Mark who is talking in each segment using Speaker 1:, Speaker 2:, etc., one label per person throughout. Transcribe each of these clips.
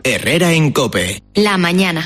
Speaker 1: Herrera en COPE.
Speaker 2: La mañana.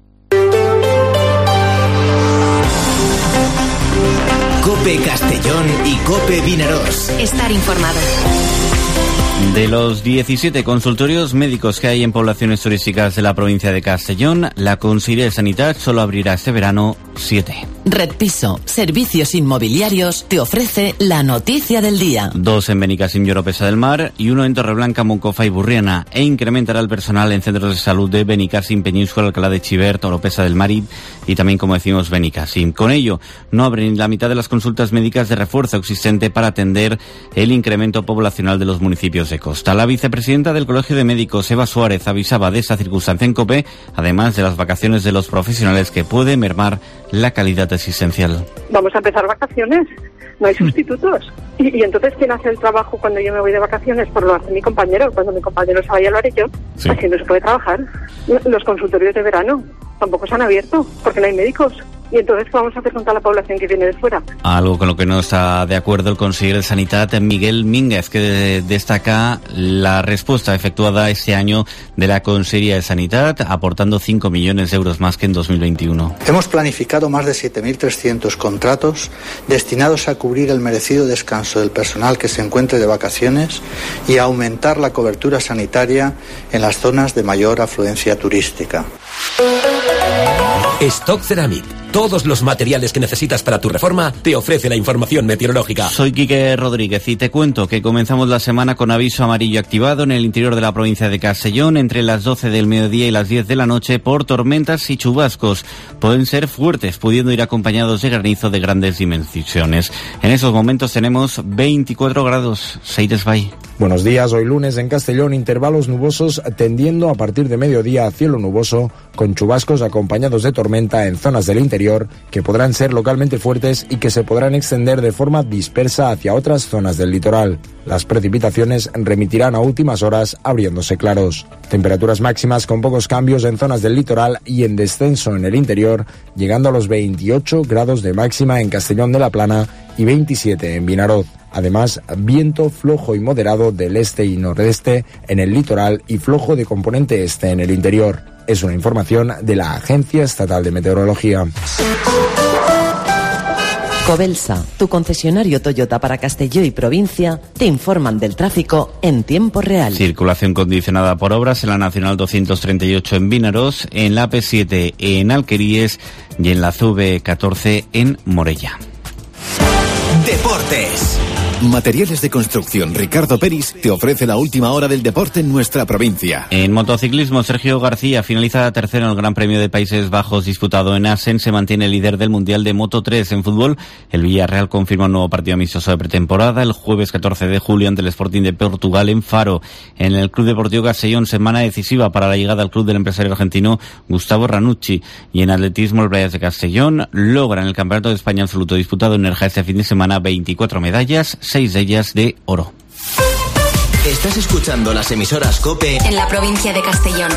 Speaker 1: COPE Castellón y COPE Vinaròs.
Speaker 2: Estar informado.
Speaker 3: De los 17 consultorios médicos que hay en poblaciones turísticas de la provincia de Castellón, la Conselleria de Sanidad solo abrirá este verano 7.
Speaker 4: Red Piso, servicios inmobiliarios, te ofrece la noticia del día.
Speaker 3: 2 en Benicàssim y Oropesa del Mar y 1 en Torreblanca, Moncofa y Burriana, e incrementará el personal en centros de salud de Benicàssim, Peñíscola, Alcalá de Xivert, Oropesa del Mar y también, como decimos, Benicàssim. Con ello, no abren la mitad de las consultas médicas de refuerzo existente para atender el incremento poblacional de los municipios de costa. La vicepresidenta del Colegio de Médicos, Eva Suárez, avisaba de esta circunstancia en COPE, además de las vacaciones de los profesionales, que puede mermar la calidad asistencial.
Speaker 5: Vamos a empezar vacaciones, no hay sustitutos. Y entonces, ¿quién hace el trabajo cuando yo me voy de vacaciones? Pues lo hace mi compañero. Cuando mi compañero se vaya, lo haré yo. Sí. Así no se puede trabajar. Los consultorios de verano tampoco se han abierto porque no hay médicos. Y entonces, ¿qué vamos a hacer con toda la población que viene de fuera?
Speaker 3: Algo con lo que no está de acuerdo el consejero de Sanidad, Miguel Mínguez, que destaca la respuesta efectuada este año de la Conselleria de Sanidad, aportando 5 millones de euros más que en 2021.
Speaker 6: Hemos planificado más de 7.300 contratos destinados a cubrir el merecido descanso del personal que se encuentre de vacaciones y a aumentar la cobertura sanitaria en las zonas de mayor afluencia turística.
Speaker 1: Stock Ceramic. Todos los materiales que necesitas para tu reforma te ofrece la información meteorológica.
Speaker 3: Soy Quique Rodríguez y te cuento que comenzamos la semana con aviso amarillo activado en el interior de la provincia de Castellón entre las 12 del mediodía y las 10 de la noche por tormentas y chubascos. Pueden ser fuertes, pudiendo ir acompañados de granizo de grandes dimensiones. En esos momentos tenemos 24 grados. Seires Bay.
Speaker 7: Buenos días. Hoy lunes en Castellón, intervalos nubosos tendiendo a partir de mediodía a cielo nuboso, con chubascos acompañados de tormenta en zonas del interior que podrán ser localmente fuertes y que se podrán extender de forma dispersa hacia otras zonas del litoral. Las precipitaciones remitirán a últimas horas, abriéndose claros. Temperaturas máximas con pocos cambios en zonas del litoral y en descenso en el interior, llegando a los 28 grados de máxima en Castellón de la Plana y 27 en Vinaròs. Además, viento flojo y moderado del este y nordeste en el litoral y flojo de componente este en el interior. Es una información de la Agencia Estatal de Meteorología.
Speaker 4: Covelsa, tu concesionario Toyota para Castelló y provincia, te informan del tráfico en tiempo real.
Speaker 3: Circulación condicionada por obras en la Nacional 238 en Vinaròs, en la AP7 en Alqueríes y en la CV14 en Morella.
Speaker 1: Deportes. Materiales de construcción Ricardo Peris te ofrece la última hora del deporte en nuestra provincia.
Speaker 3: En motociclismo, Sergio García finaliza tercero en el Gran Premio de Países Bajos disputado en Assen, se mantiene líder del Mundial de Moto 3. En fútbol, el Villarreal confirma un nuevo partido amistoso de pretemporada el jueves 14 de julio ante el Sporting de Portugal en Faro. En el Club Deportivo Castellón, semana decisiva para la llegada al club del empresario argentino Gustavo Ranucci. Y en atletismo, el Playas de Castellón logran el Campeonato de España absoluto disputado en Nerja este fin de semana 24 medallas, 6 de ellas de oro.
Speaker 1: Estás escuchando las emisoras COPE
Speaker 2: en la provincia de Castellón.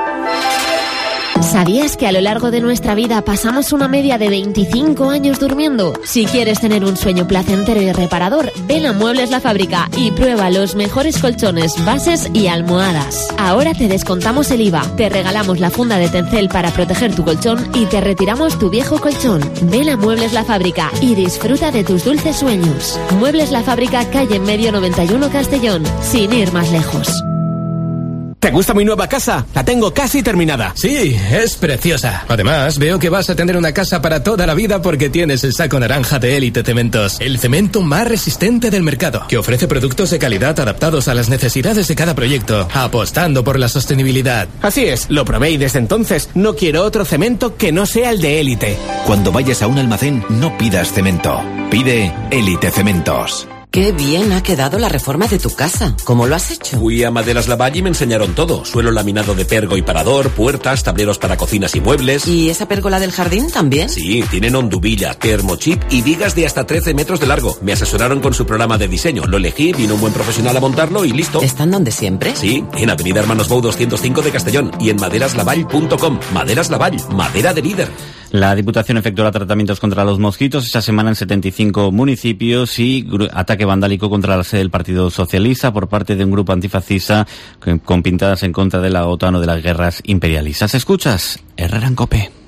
Speaker 8: ¿Sabías que a lo largo de nuestra vida pasamos una media de 25 años durmiendo? Si quieres tener un sueño placentero y reparador, ven a Muebles La Fábrica y prueba los mejores colchones, bases y almohadas. Ahora te descontamos el IVA, te regalamos la funda de Tencel para proteger tu colchón y te retiramos tu viejo colchón. Ven a Muebles La Fábrica y disfruta de tus dulces sueños. Muebles La Fábrica, calle en Medio 91 Castellón, sin ir más lejos.
Speaker 9: ¿Te gusta mi nueva casa? La tengo casi terminada.
Speaker 10: Sí, es preciosa. Además, veo que vas a tener una casa para toda la vida porque tienes el saco naranja de Élite Cementos. El cemento más resistente del mercado, que ofrece productos de calidad adaptados a las necesidades de cada proyecto, apostando por la sostenibilidad.
Speaker 9: Así es, lo probé y desde entonces no quiero otro cemento que no sea el de Élite.
Speaker 1: Cuando vayas a un almacén, no pidas cemento. Pide Élite Cementos.
Speaker 4: Qué bien ha quedado la reforma de tu casa. ¿Cómo lo has hecho?
Speaker 11: Fui a Maderas Lavalle y me enseñaron todo. Suelo laminado de pergo y parador, puertas, tableros para cocinas y muebles.
Speaker 4: ¿Y esa pérgola del jardín también?
Speaker 11: Sí, tienen hondubilla, termochip y vigas de hasta 13 metros de largo. Me asesoraron con su programa de diseño. Lo elegí, vino un buen profesional a montarlo y listo.
Speaker 4: ¿Están donde siempre?
Speaker 11: Sí, en Avenida Hermanos Bou 205 de Castellón y en maderaslavall.com. Maderas Lavall, madera de líder.
Speaker 3: La Diputación efectuará tratamientos contra los mosquitos esta semana en 75 municipios y ataque vandálico contra la sede del Partido Socialista por parte de un grupo antifascista con pintadas en contra de la OTAN o de las guerras imperialistas. ¿Escuchas? Herrera en COPE.